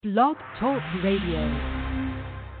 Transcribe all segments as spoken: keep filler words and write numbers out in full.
Blog Talk Radio.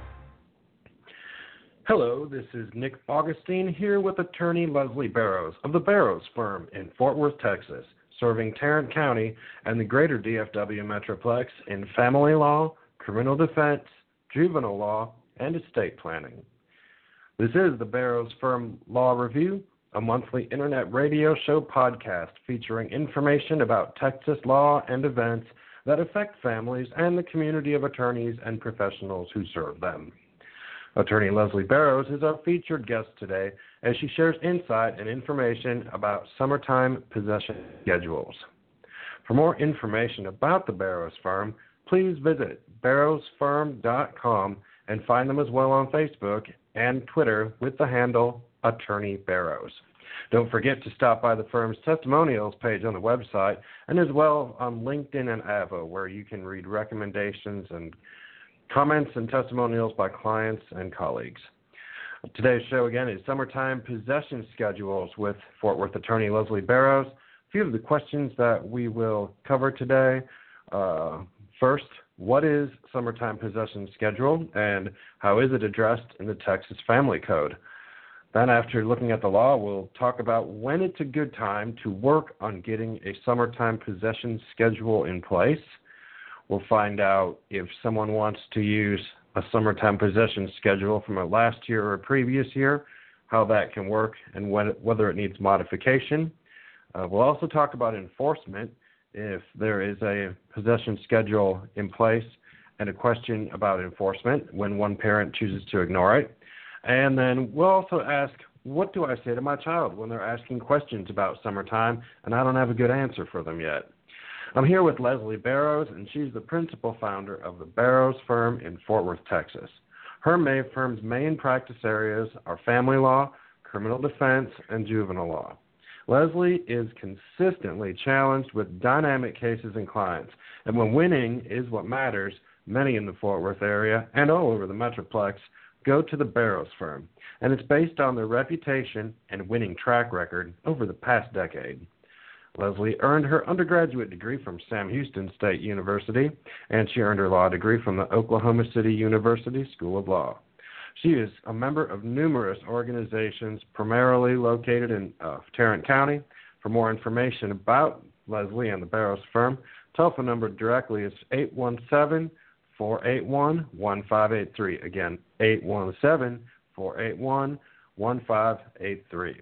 Hello, this is Nick Augustine here with attorney Leslie Barrows of the Barrows Firm in Fort Worth, Texas, serving Tarrant County and the greater D F W Metroplex in family law, criminal defense, juvenile law, and estate planning. This is the Barrows Firm Law Review, a monthly internet radio show podcast featuring information about Texas law and events that affect families and the community of attorneys and professionals who serve them. Attorney Leslie Barrows is our featured guest today as she shares insight and information about summertime possession schedules. For more information about the Barrows Firm, please visit barrows firm dot com and find them as well on Facebook and Twitter with the handle Attorney Barrows. Don't forget to stop by the firm's testimonials page on the website and as well on LinkedIn and Avvo, where you can read recommendations and comments and testimonials by clients and colleagues. Today's show, again, is Summertime Possession Schedules with Fort Worth attorney Leslie Barrows. A few of the questions that we will cover today. Uh, first, what is Summertime Possession Schedule and how is it addressed in the Texas Family Code? Then, after looking at the law, we'll talk about when it's a good time to work on getting a summertime possession schedule in place. We'll find out if someone wants to use a summertime possession schedule from a last year or a previous year, how that can work and when, whether it needs modification. Uh, we'll also talk about enforcement, if there is a possession schedule in place and a question about enforcement when one parent chooses to ignore it. And then we'll also ask, what do I say to my child when they're asking questions about summertime and I don't have a good answer for them yet? I'm here with Leslie Barrows, and she's the principal founder of the Barrows Firm in Fort Worth, Texas. Her May firm's main practice areas are family law, criminal defense, and juvenile law. Leslie is consistently challenged with dynamic cases and clients, and when winning is what matters, many in the Fort Worth area and all over the Metroplex go to the Barrows Firm, and it's based on their reputation and winning track record over the past decade. Leslie earned her undergraduate degree from Sam Houston State University, and she earned her law degree from the Oklahoma City University School of Law. She is a member of numerous organizations, primarily located in uh, Tarrant County. For more information about Leslie and the Barrows Firm, telephone number directly is eight one seven, four eight one, one five eight three. Again, eight one seven, four eight one, one five eight three.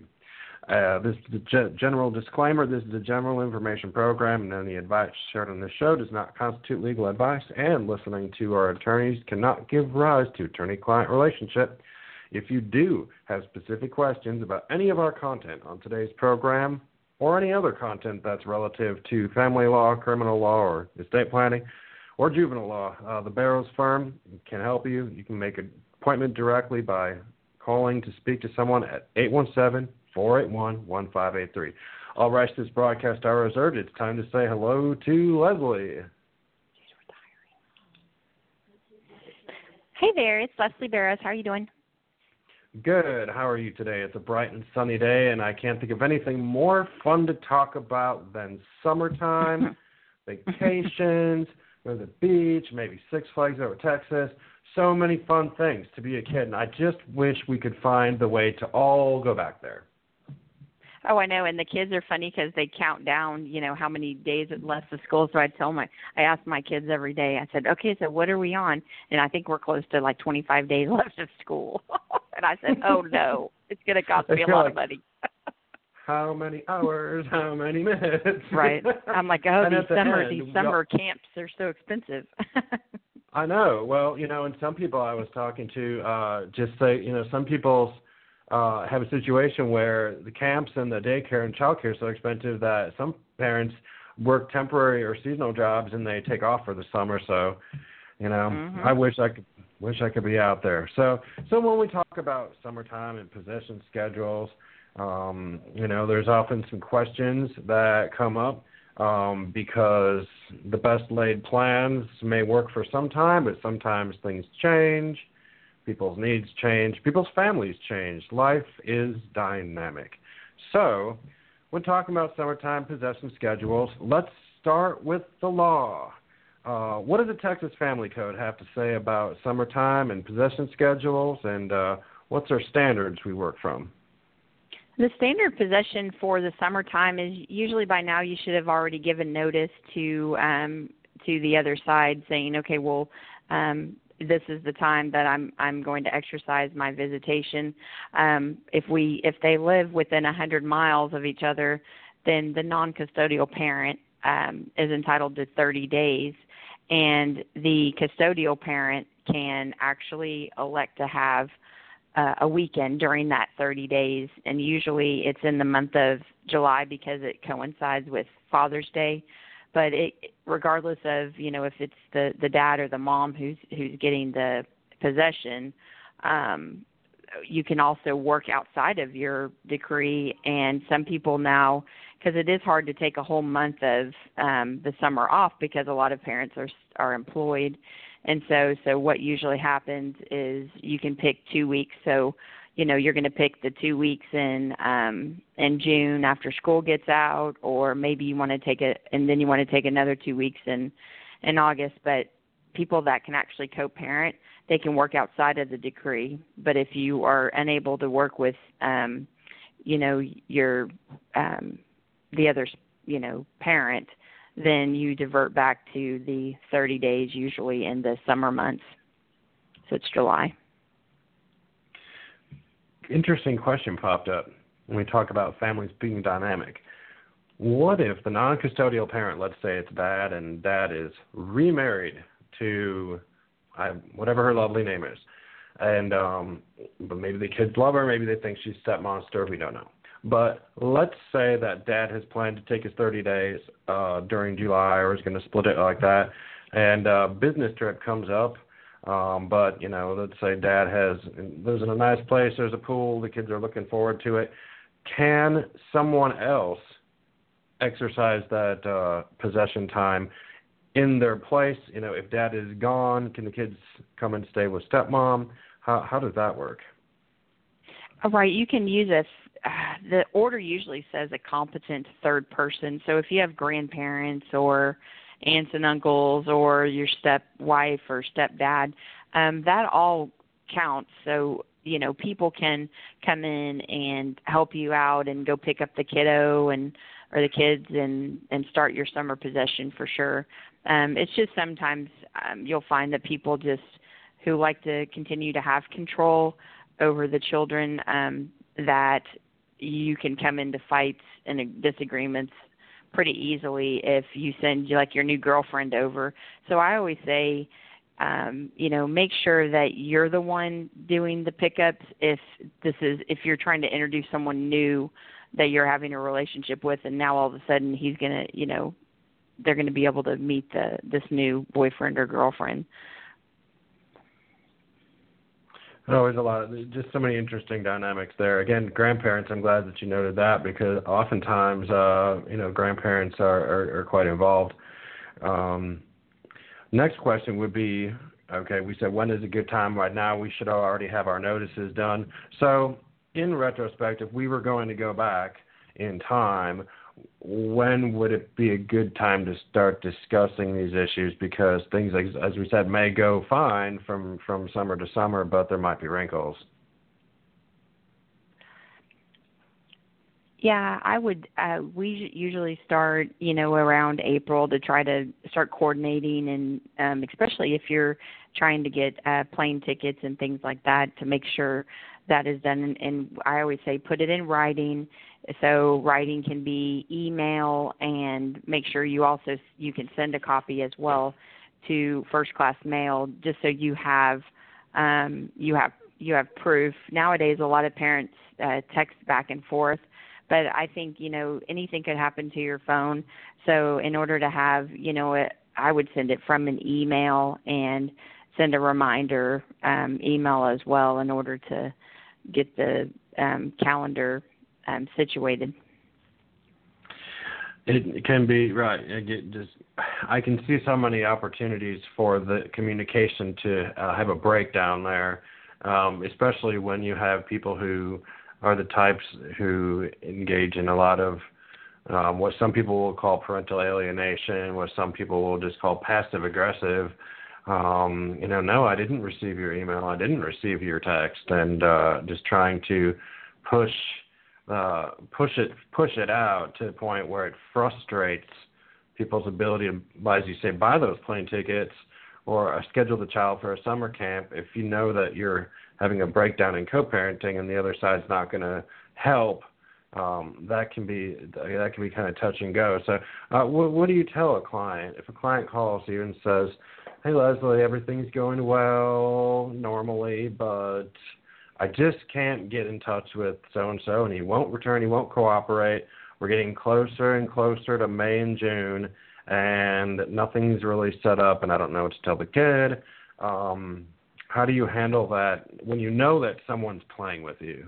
Uh, this is a general disclaimer. This is a general information program, and any advice shared on this show does not constitute legal advice, and listening to our attorneys cannot give rise to attorney-client relationship. If you do have specific questions about any of our content on today's program or any other content that's relative to family law, criminal law, or estate planning, or juvenile law, uh, the Barrows Firm can help you. You can make an appointment directly by calling to speak to someone at eight one seven, four eight one, one five eight three. All rights to this broadcast are reserved. It's time to say hello to Leslie. She's retiring. Hey there, it's Leslie Barrows. How are you doing? Good. How are you today? It's a bright and sunny day, and I can't think of anything more fun to talk about than summertime, vacations, go to the beach, maybe Six Flags over Texas. So many fun things to be a kid, and I just wish we could find the way to all go back there. Oh, I know, and the kids are funny because they count down, you know, how many days it left of school. So I tell my, I ask my kids every day. I said, okay, so what are we on? And I think we're close to like twenty-five days left of school. And I said, oh no, it's going to cost me a lot like, of money. How many hours? How many minutes? Right. I'm like, oh, And these at the summer, end, these summer camps are so expensive. I know. Well, you know, and some people I was talking to uh, just say, you know, some people's uh, have a situation where the camps and the daycare and childcare are so expensive that some parents work temporary or seasonal jobs and they take off for the summer. So, you know, mm-hmm. I wish I could wish I could be out there. So, so when we talk about summertime and possession schedules, um, you know, there's often some questions that come up. Um, because the best laid plans may work for some time, but sometimes things change, people's needs change, people's families change. Life is dynamic. So when talking about summertime possession schedules, let's start with the law. uh, what does the Texas Family Code have to say about summertime and possession schedules, and uh, what's our standards we work from? The standard possession for the summertime is usually by now you should have already given notice to um, to the other side saying, okay, well, um, this is the time that I'm I'm going to exercise my visitation. Um, if we if they live within one hundred miles of each other, then the non-custodial parent um, is entitled to thirty days, and the custodial parent can actually elect to have uh, a weekend during that thirty days, and usually it's in the month of July because it coincides with Father's Day. But it, regardless of, you know, if it's the, the dad or the mom who's who's getting the possession, um, you can also work outside of your decree. And some people now, because it is hard to take a whole month of um, the summer off because a lot of parents are are employed. And so, so what usually happens is you can pick two weeks. So, you know, you're going to pick the two weeks in um, in June after school gets out, or maybe you want to take it, and then you want to take another two weeks in in August. But people that can actually co-parent, they can work outside of the decree. But if you are unable to work with, um, you know, your um, the other, you know, parent, then you divert back to the thirty days, usually in the summer months. So it's July. Interesting question popped up when we talk about families being dynamic. What if the non-custodial parent, let's say it's dad, and dad is remarried to I, whatever her lovely name is, and um, but maybe the kids love her, maybe they think she's step monster, we don't know. But let's say that dad has planned to take his thirty days uh, during July, or is going to split it like that, and a business trip comes up. Um, but, you know, let's say dad has, lives in a nice place, there's a pool, the kids are looking forward to it. Can someone else exercise that uh, possession time in their place? You know, if dad is gone, can the kids come and stay with stepmom? How, how does that work? All right, you can use a, uh, the order usually says a competent third person. So if you have grandparents or aunts and uncles or your stepwife or stepdad, um, that all counts. So, you know, people can come in and help you out and go pick up the kiddo and or the kids and, and start your summer possession for sure. Um, it's just sometimes um, you'll find that people just who like to continue to have control over the children, um, that you can come into fights and disagreements pretty easily if you send like your new girlfriend over. So I always say, um, you know, make sure that you're the one doing the pickups. If this is, if you're trying to introduce someone new that you're having a relationship with, and now all of a sudden he's gonna, you know, they're going to be able to meet the this new boyfriend or girlfriend. Oh, there's a lot of, just so many interesting dynamics there. Again, grandparents, I'm glad that you noted that, because oftentimes, uh, you know, grandparents are, are, are quite involved. Um, next question would be, okay, we said when is a good time? Right now we should already have our notices done. So in retrospect, if we were going to go back in time, when would it be a good time to start discussing these issues? Because things, like, as we said, may go fine from, from summer to summer, but there might be wrinkles. Yeah, I would. Uh, we usually start, you know, around April to try to start coordinating, and um, especially if you're trying to get uh, plane tickets and things like that, to make sure that is done. And, and I always say put it in writing. So writing can be email, and make sure you also you can send a copy as well to first class mail, just so you have um, you have you have proof. Nowadays, a lot of parents uh, text back and forth. But I think, you know, anything could happen to your phone. So in order to have, you know, it, I would send it from an email and send a reminder um, email as well in order to get the um, calendar um, situated. It can be, right. I get just I can see so many opportunities for the communication to uh, have a breakdown there, um, especially when you have people who are the types who engage in a lot of um, what some people will call parental alienation, what some people will just call passive aggressive. Um, you know, no, I didn't receive your email, I didn't receive your text, and uh, just trying to push uh, push it push it out to the point where it frustrates people's ability to, as you say, buy those plane tickets or schedule the child for a summer camp if you know that you're having a breakdown in co-parenting and the other side's not going to help. Um, that can be that can be kind of touch and go. So, uh, what, what do you tell a client if a client calls you and says, "Hey, Leslie, everything's going well normally, but I just can't get in touch with so and so, and he won't return, he won't cooperate. We're getting closer and closer to May and June, and nothing's really set up, and I don't know what to tell the kid." Um, how do you handle that when you know that someone's playing with you?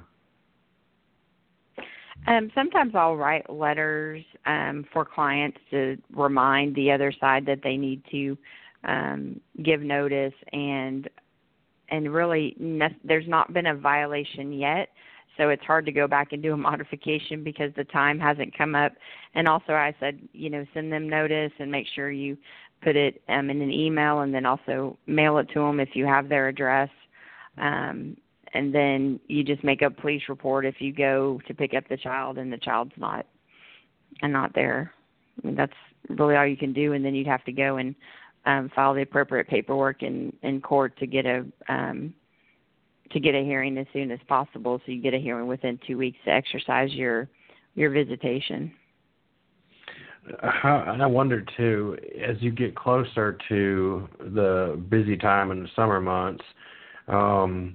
Um, sometimes I'll write letters um, for clients to remind the other side that they need to um, give notice, and and really ne- there's not been a violation yet, so it's hard to go back and do a modification because the time hasn't come up. And also I said, you know, send them notice and make sure you put it um, in an email, and then also mail it to them if you have their address. Um, and then you just make a police report if you go to pick up the child and the child's not and not there. I mean, that's really all you can do, and then you'd have to go and um, file the appropriate paperwork in, in court to get a um, to get a hearing as soon as possible. So you get a hearing within two weeks to exercise your your visitation. How, and I wonder too, as you get closer to the busy time in the summer months, um,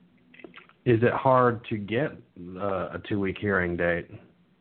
is it hard to get uh, a two-week hearing date?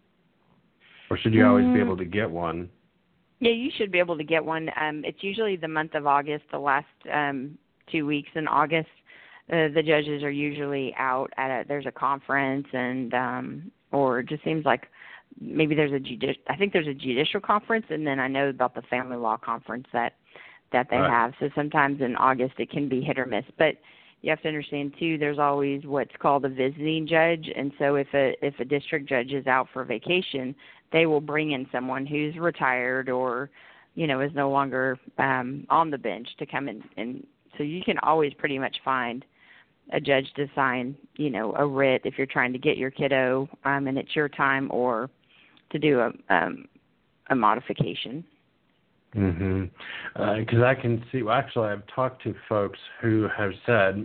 Or should you always mm. be able to get one? Yeah, you should be able to get one. Um, it's usually the month of August, the last um, two weeks in August. Uh, the judges are usually out at a, there's a conference, and um, or it just seems like maybe there's a judici- I think there's a judicial conference, and then I know about the family law conference that, that they right. have. So sometimes in August it can be hit or miss. But you have to understand, too, there's always what's called a visiting judge. And so if a if a district judge is out for vacation, they will bring in someone who's retired or, you know, is no longer um, on the bench to come in. And so you can always pretty much find a judge to sign, you know, a writ if you're trying to get your kiddo um, and it's your time, or to do a, um, a modification. Mm-hmm. Because uh, I can see, well, actually, I've talked to folks who have said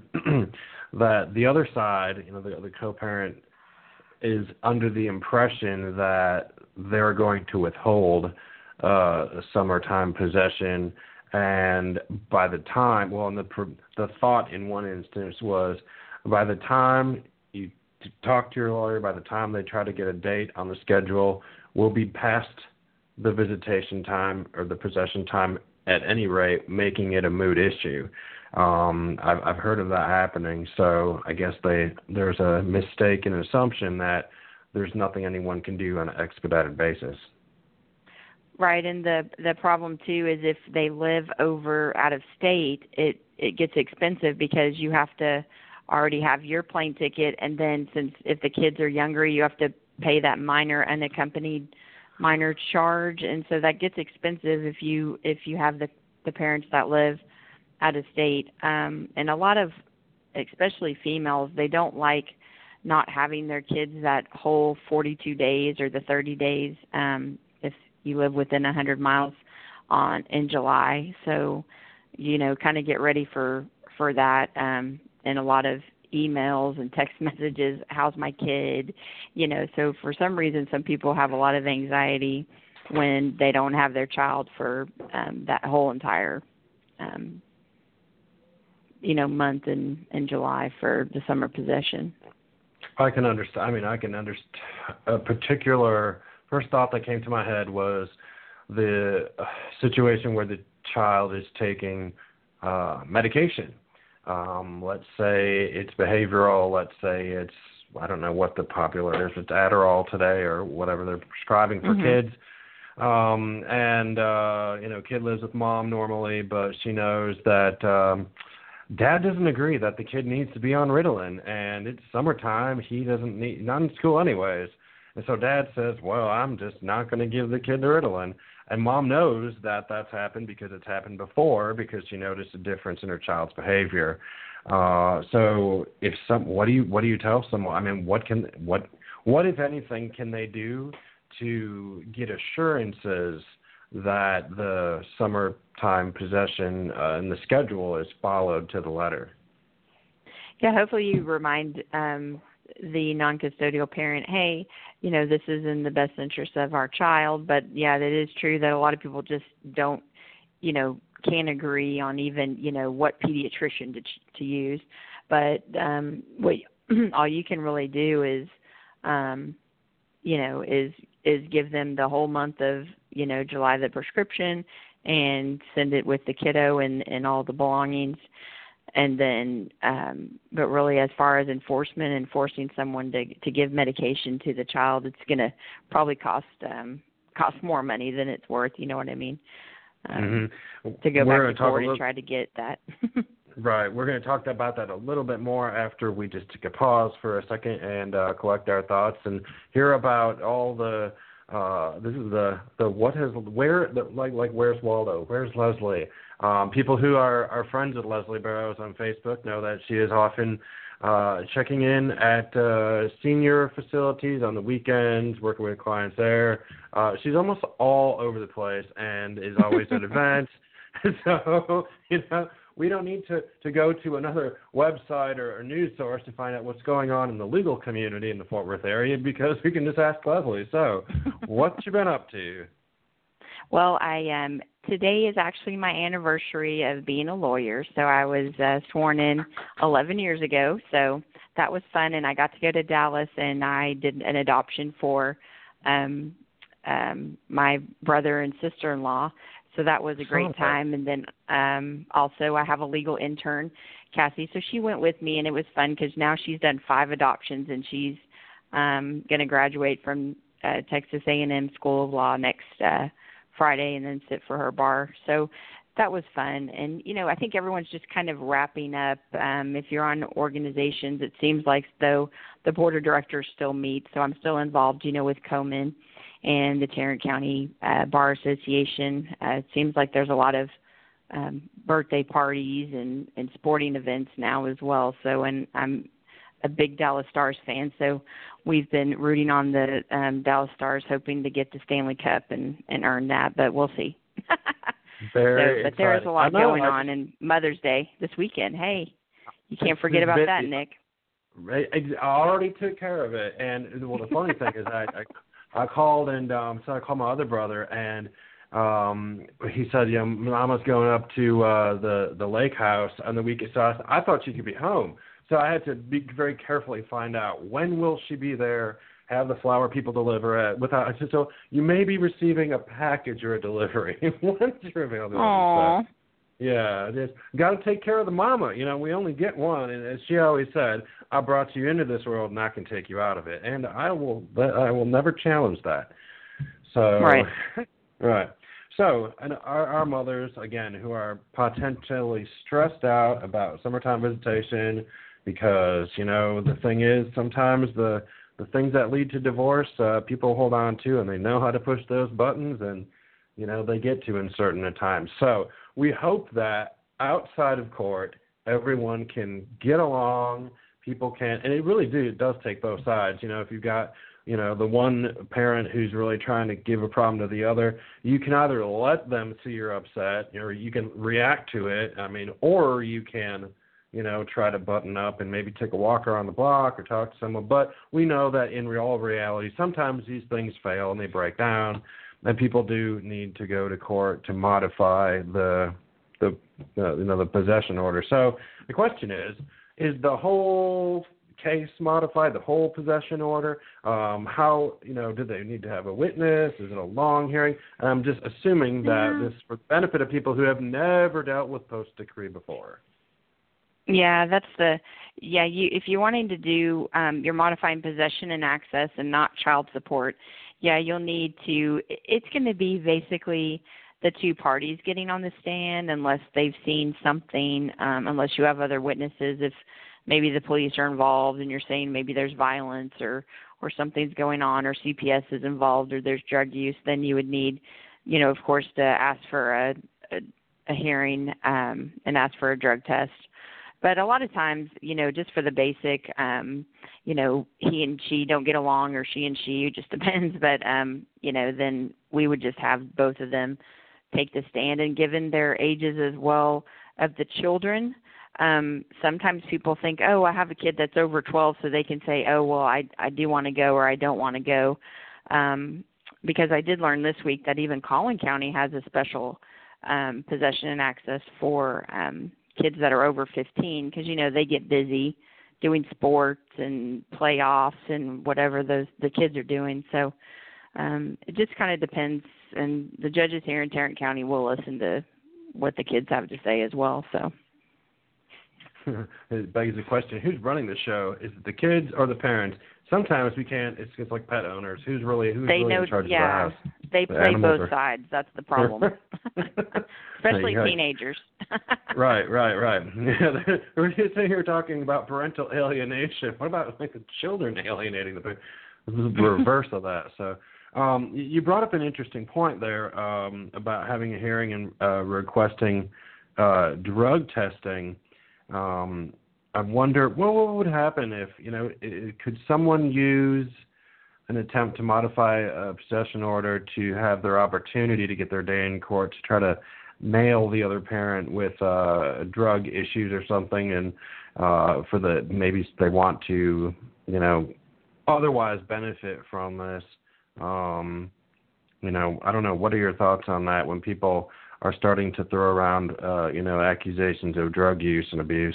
that the other side, you know, the, the co-parent is under the impression that they're going to withhold uh, summertime possession, and by the time, well, and the the thought in one instance was, by the time you talk to your lawyer, by the time they try to get a date on the schedule, we'll be past the visitation time or the possession time at any rate, making it a moot issue. Um, I've, I've heard of that happening, so I guess they there's a mistake in assumption that there's nothing anyone can do on an expedited basis. Right, and the the problem too is if they live over out of state, it it gets expensive because you have to already have your plane ticket, and then since if the kids are younger, you have to pay that minor unaccompanied minor charge, and so that gets expensive if you if you have the the parents that live out of state. Um, and a lot of, especially females, they don't like not having their kids that whole forty-two days or the thirty days um, if you live within one hundred miles on in July. So, you know, kind of get ready for for that. Um, and a lot of emails and text messages, how's my kid, you know, so for some reason some people have a lot of anxiety when they don't have their child for um, that whole entire um, you know month in, in July for the summer possession. I can understand. I mean, I can understand. A particular first thought that came to my head was the situation where the child is taking uh, medication. Um, let's say it's behavioral. Let's say it's, I don't know what the popular is, it's Adderall today or whatever they're prescribing for mm-hmm. kids. Um, and, uh, you know, kid lives with mom normally, but she knows that um, dad doesn't agree that the kid needs to be on Ritalin, and it's summertime. He doesn't need, not in school anyways. And so dad says, well, I'm just not going to give the kid the Ritalin. And mom knows that that's happened because it's happened before, because she noticed a difference in her child's behavior. Uh, so if some, what do you, what do you tell someone? I mean, what can, what, what, if anything, can they do to get assurances that the summertime possession uh, and the schedule is followed to the letter? Yeah, hopefully you remind um, the non-custodial parent, hey, you know, this is in the best interest of our child. But, yeah, it is true that a lot of people just don't, you know, can't agree on even, you know, what pediatrician to, to use. But um, what all you can really do is, um, you know, is is give them the whole month of, you know, July, the prescription, and send it with the kiddo and, and all the belongings. And then, um, but really as far as enforcement and forcing someone to to give medication to the child, it's going to probably cost um, cost more money than it's worth. You know what I mean? Um, mm-hmm. To go We're back to court and try to get that. Right. We're going to talk about that a little bit more after we just take a pause for a second and uh, collect our thoughts and hear about all the. Uh, this is the the what has where the, like like where's Waldo? Where's Leslie? Um, people who are, are friends with Leslie Barrows on Facebook know that she is often uh, checking in at uh, senior facilities on the weekends, working with clients there. Uh, she's almost all over the place and is always at events. So, you know, we don't need to, to go to another website or, or news source to find out what's going on in the legal community in the Fort Worth area, because we can just ask Leslie. So, what you been up to? Well, I um, today is actually my anniversary of being a lawyer. So I was uh, sworn in eleven years ago. So that was fun, and I got to go to Dallas, and I did an adoption for um, um, my brother and sister-in-law. So that was a great oh, time. And then um, also I have a legal intern, Cassie. So she went with me, and it was fun because now she's done five adoptions, and she's um, going to graduate from uh, Texas A and M School of Law next uh Friday and then sit for her bar. So that was fun. And, you know, I think everyone's just kind of wrapping up. Um, if you're on organizations, it seems like though the board of directors still meet. So I'm still involved, you know, with Komen and the Tarrant County uh, Bar Association. Uh, it seems like there's a lot of um, birthday parties and, and sporting events now as well. So, and I'm a big Dallas Stars fan, so we've been rooting on the um, Dallas Stars, hoping to get the Stanley Cup and, and earn that, but we'll see. Very so, but there is a lot going on, and Mother's Day this weekend. Hey, you can't forget about that, Nick. Right, I already took care of it, and well, the funny thing is, I, I I called and um, so I called my other brother, and um, he said, "Yeah, Mama's going up to uh, the the lake house on the weekend." So I, I thought she could be home. So I had to be very carefully find out when will she be there, have the flower people deliver it. Without, I said, so you may be receiving a package or a delivery once you're available. Aww. So, yeah, just got to take care of the mama. You know, we only get one, and as she always said, I brought you into this world, and I can take you out of it, and I will. I will never challenge that. So, right, right. So, and our, our mothers again, who are potentially stressed out about summertime visitation. Because, you know, the thing is, sometimes the the things that lead to divorce, uh, people hold on to, and they know how to push those buttons, and, you know, they get to in certain times. So we hope that outside of court, everyone can get along, people can, and it really do, it does take both sides. You know, if you've got, you know, the one parent who's really trying to give a problem to the other, you can either let them see you're upset, or you can react to it, I mean, or you can, you know, try to button up and maybe take a walk around the block or talk to someone. But we know that in real reality, sometimes these things fail and they break down, and people do need to go to court to modify the, the uh, you know, the possession order. So the question is, is the whole case modified, the whole possession order? Um, how, you know, do they need to have a witness? Is it a long hearing? And I'm just assuming that yeah. this is for the benefit of people who have never dealt with post-decree before. Yeah, that's the, yeah, you if you're wanting to do, um, you're modifying possession and access and not child support, yeah, you'll need to, it's going to be basically the two parties getting on the stand unless they've seen something, um, unless you have other witnesses. If maybe the police are involved and you're saying maybe there's violence or, or something's going on or C P S is involved or there's drug use, then you would need, you know, of course, to ask for a, a, a hearing um, and ask for a drug test. But a lot of times, you know, just for the basic, um, you know, he and she don't get along or she and she, it just depends. But, um, you know, then we would just have both of them take the stand. And given their ages as well of the children, um, sometimes people think, oh, I have a kid that's over twelve, so they can say, oh, well, I, I do want to go or I don't want to go. Um, because I did learn this week that even Collin County has a special um, possession and access for um kids that are over fifteen, because, you know, they get busy doing sports and playoffs and whatever those the kids are doing. So um, it just kind of depends. And the judges here in Tarrant County will listen to what the kids have to say as well. So it begs the question, who's running the show? Is it the kids or the parents? Sometimes we can't. It's just like pet owners. Who's really who's they really know, in charge yeah, of the house? They The play both are... sides. That's the problem. Especially right. teenagers. right, right, right. Yeah, we're sitting here talking about parental alienation. What about like the children alienating the parents? This is the reverse of that. So um, you brought up an interesting point there um, about having a hearing and uh, requesting uh, drug testing. Um, I wonder, well, what would happen if, you know, it, could someone use an attempt to modify a possession order to have their opportunity to get their day in court to try to nail the other parent with uh, drug issues or something, and uh, for the maybe they want to, you know, otherwise benefit from this. Um, you know, I don't know. What are your thoughts on that when people are starting to throw around, uh, you know, accusations of drug use and abuse?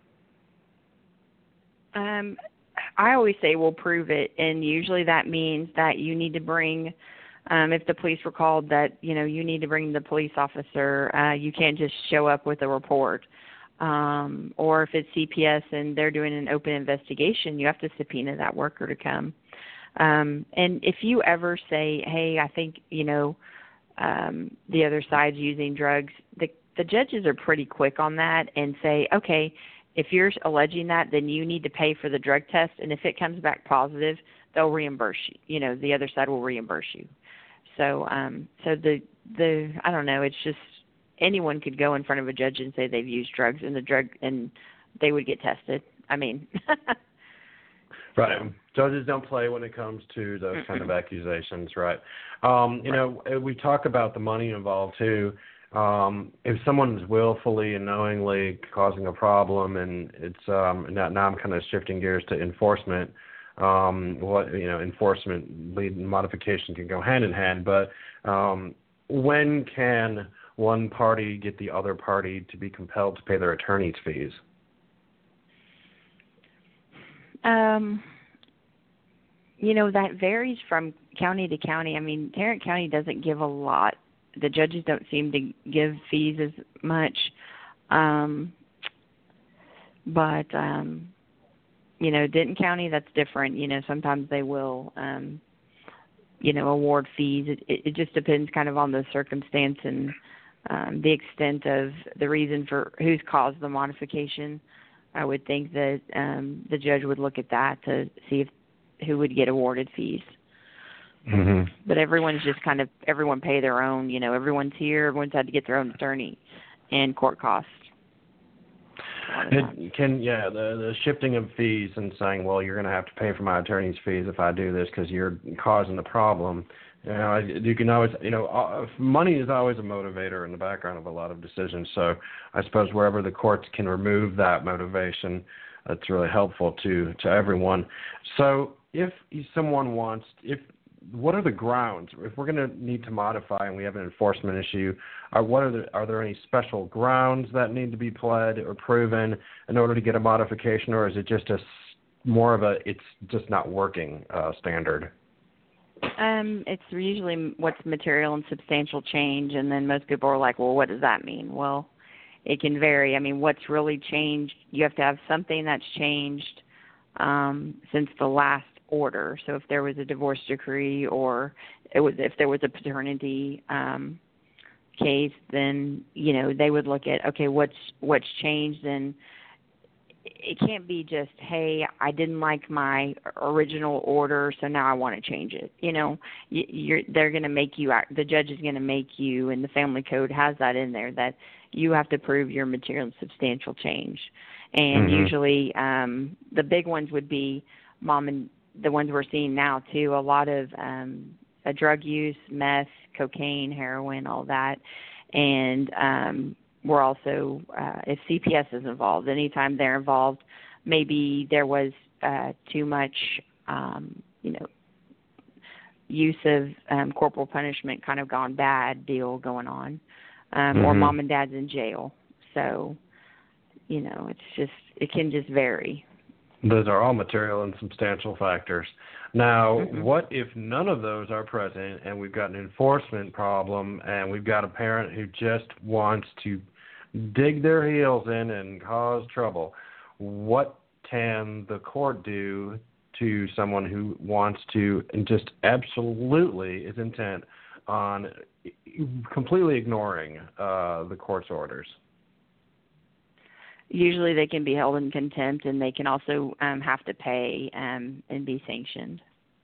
Um, I always say we'll prove it, and usually that means that you need to bring, um, if the police were called, that, you know, you need to bring the police officer. Uh, you can't just show up with a report. Um, or if it's C P S and they're doing an open investigation, you have to subpoena that worker to come. Um, and if you ever say, hey, I think, you know, um, the other side's using drugs, the, the judges are pretty quick on that and say, okay, if you're alleging that, then you need to pay for the drug test, and if it comes back positive, they'll reimburse you. You know, the other side will reimburse you. So, um, so the the I don't know. It's just anyone could go in front of a judge and say they've used drugs, and the drug and they would get tested. I mean, right. So. Judges don't play when it comes to those Mm-mm. kind of accusations, right? Um, you right. know, we talk about the money involved too. Um, if someone's willfully and knowingly causing a problem, and it's um, now, now I'm kind of shifting gears to enforcement. Um, what you know, enforcement lead and modification can go hand in hand. But um, when can one party get the other party to be compelled to pay their attorney's fees? Um, you know, that varies from county to county. I mean, Tarrant County doesn't give a lot. The judges don't seem to give fees as much. Um, but, um, you know, Denton County, that's different. You know, sometimes they will, um, you know, award fees. It, it, it just depends kind of on the circumstance and um, the extent of the reason for who's caused the modification. I would think that um, the judge would look at that to see if who would get awarded fees. Mm-hmm. But everyone's just kind of, everyone pay their own, you know, everyone's here, everyone's had to get their own attorney and court costs. It can, yeah, the, the shifting of fees and saying, well, you're going to have to pay for my attorney's fees if I do this because you're causing the problem. You know, you can always, you know, money is always a motivator in the background of a lot of decisions. So I suppose wherever the courts can remove that motivation, that's really helpful to, to everyone. So if someone wants, if what are the grounds if we're going to need to modify and we have an enforcement issue? Are what are the, are there any special grounds that need to be pled or proven in order to get a modification, or is it just a more of a it's just not working uh, standard? Um, it's usually what's material and substantial change, and then most people are like, well, what does that mean? Well, it can vary. I mean, what's really changed? You have to have something that's changed um, since the last order. So if there was a divorce decree, or it was if there was a paternity um, case, then, you know, they would look at, okay, what's what's changed, and it can't be just, hey, I didn't like my original order, so now I want to change it. You know, you're, they're going to make you, the judge is going to make you, and the family code has that in there, that you have to prove your material and substantial change. And Mm-hmm. usually um, the big ones would be mom and the ones we're seeing now, too, a lot of um, a drug use, meth, cocaine, heroin, all that. And um, we're also, uh, if C P S is involved, anytime they're involved, maybe there was uh, too much, um, you know, use of um, corporal punishment kind of gone bad deal going on, um, Mm-hmm. or mom and dad's in jail. So, you know, it's just, it can just vary. Those are all material and substantial factors. Now, Mm-hmm. what if none of those are present and we've got an enforcement problem and we've got a parent who just wants to dig their heels in and cause trouble? What can the court do to someone who wants to and just absolutely is intent on completely ignoring uh, the court's orders? Usually they can be held in contempt, and they can also um, have to pay um, and be sanctioned.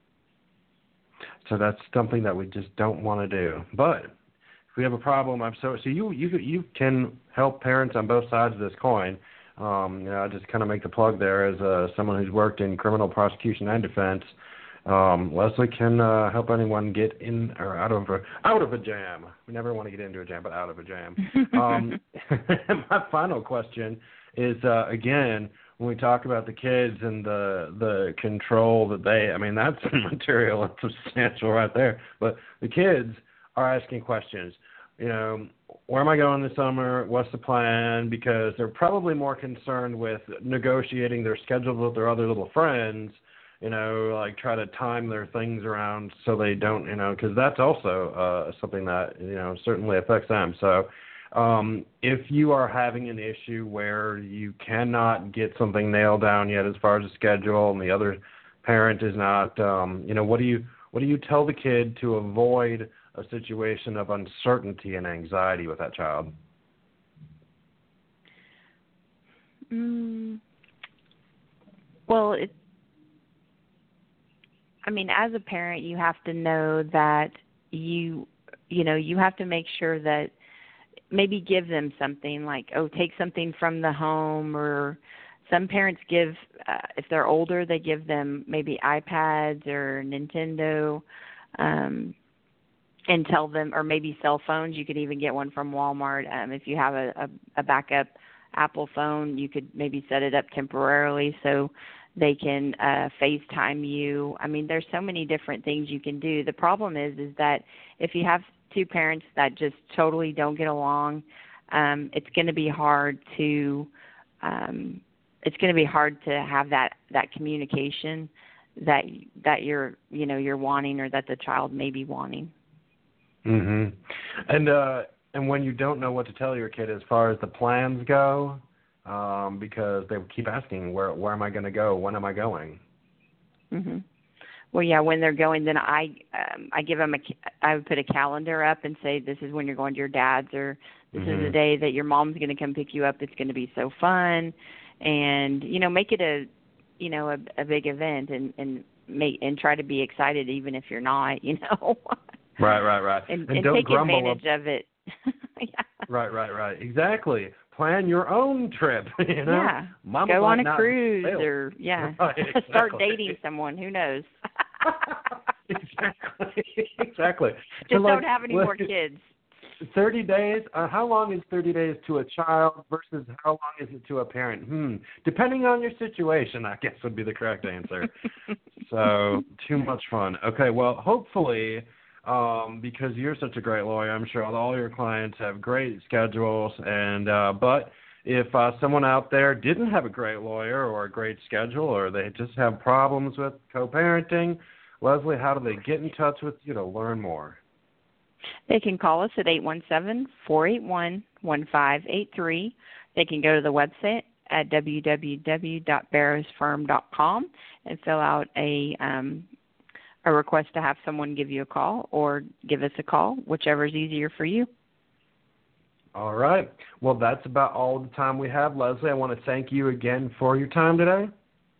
So that's something that we just don't want to do. But if we have a problem, I'm so so you you you can help parents on both sides of this coin. Um, you know, I just kind of make the plug there as uh, someone who's worked in criminal prosecution and defense. Um, Leslie can uh, help anyone get in or out of a, out of a jam. We never want to get into a jam, but out of a jam. um, my final question is, uh, again, when we talk about the kids and the the control that they, I mean, that's material and substantial right there. But the kids are asking questions. You know, where am I going this summer? What's the plan? Because they're probably more concerned with negotiating their schedules with their other little friends, you know, like try to time their things around so they don't, you know, because that's also uh, something that, you know, certainly affects them. So um, if you are having an issue where you cannot get something nailed down yet as far as the schedule and the other parent is not, um, you know, what do you what do you tell the kid to avoid a situation of uncertainty and anxiety with that child? Mm, well, it, I mean, as a parent, you have to know that you, you know, you have to make sure that maybe give them something like, oh, take something from the home, or some parents give, uh, if they're older, they give them maybe iPads or Nintendo, um, and tell them, or maybe cell phones. You could even get one from Walmart. Um, if you have a, a, a backup Apple phone, you could maybe set it up temporarily so they can uh, FaceTime you. I mean, there's so many different things you can do. The problem is, is that if you have two parents that just totally don't get along, um, it's going to be hard to, um, it's going to be hard to have that, that communication that that you're, you know, you're wanting, or that the child may be wanting. Mhm. And uh, and when you don't know what to tell your kid as far as the plans go, um, because they keep asking, where where am I going to go? When am I going? Mhm. Well, yeah, when they're going, then I um, I give them a I would put a calendar up and say, this is when you're going to your dad's, or this Mhm. is the day that your mom's going to come pick you up. It's going to be so fun, and you know, make it a you know a, a big event, and and make and try to be excited even if you're not, you know. Right, right, right. And, And and don't take grumble advantage of it. Yeah. Right, right, right. Exactly. Plan your own trip. You know, Yeah. Mama Go might on a not cruise, fail. or yeah, Right, start exactly. dating someone. Who knows? Exactly. Exactly. Just So, like, don't have any what- more kids. thirty days? Uh, how long is thirty days to a child versus how long is it to a parent? Hmm. Depending on your situation, I guess would be the correct answer. So, too much fun. Okay, well, hopefully, um, because you're such a great lawyer, I'm sure all your clients have great schedules. And uh, but if uh, someone out there didn't have a great lawyer or a great schedule, or they just have problems with co-parenting, Leslie, how do they get in touch with you to learn more? They can call us at eight one seven, four eight one, one five eight three. They can go to the website at w w w dot barrows firm dot com and fill out a um, a request to have someone give you a call, or give us a call, whichever is easier for you. All right. Well, that's about all the time we have. Leslie, I want to thank you again for your time today.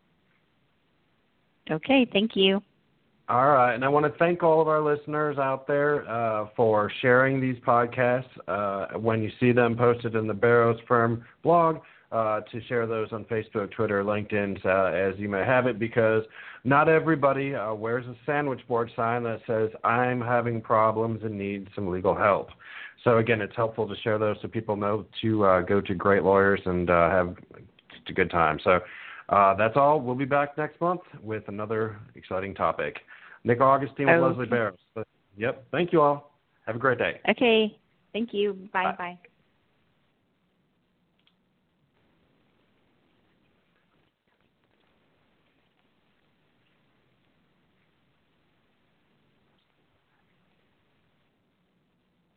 Okay, thank you. All right, and I want to thank all of our listeners out there uh, for sharing these podcasts uh, when you see them posted in the Barrows Firm blog, uh, to share those on Facebook, Twitter, LinkedIn, uh, as you may have it, because not everybody uh, wears a sandwich board sign that says, I'm having problems and need some legal help. So, again, it's helpful to share those so people know to uh, go to great lawyers and uh, have just a good time. So uh, that's all. We'll be back next month with another exciting topic. Nick Augustine with okay. Leslie Barrows. Yep. Thank you all. Have a great day. Okay. Thank you. Bye. Bye. Bye.